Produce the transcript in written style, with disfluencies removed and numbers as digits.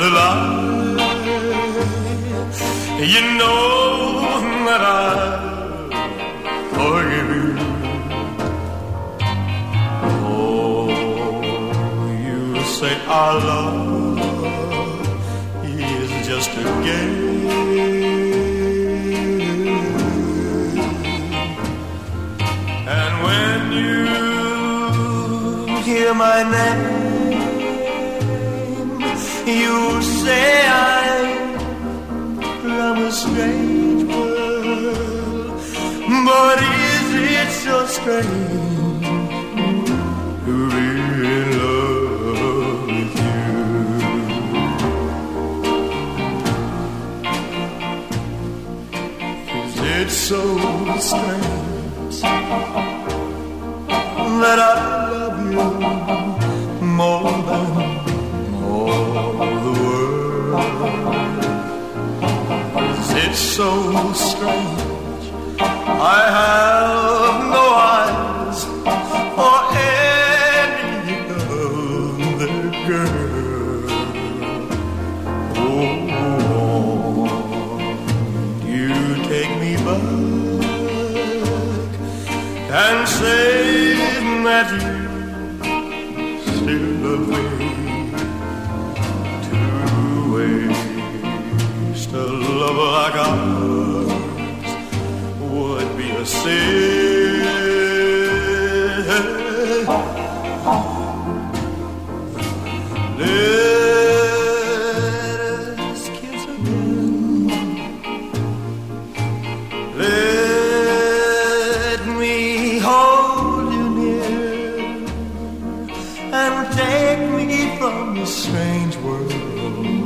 a lie. You know that I forgive you. Oh, you say our love is just a game, and when you hear my name, you say I'm from a strange world. But is it so strange to be in love with you? Is it so strange that I love you more than all the world? Is it so strange I have no eyes for any other girl? Oh, you take me back and say that you still love me. To waste a love like ours would be a sin. Let us kiss again. Let me hold you near and take me from this strange world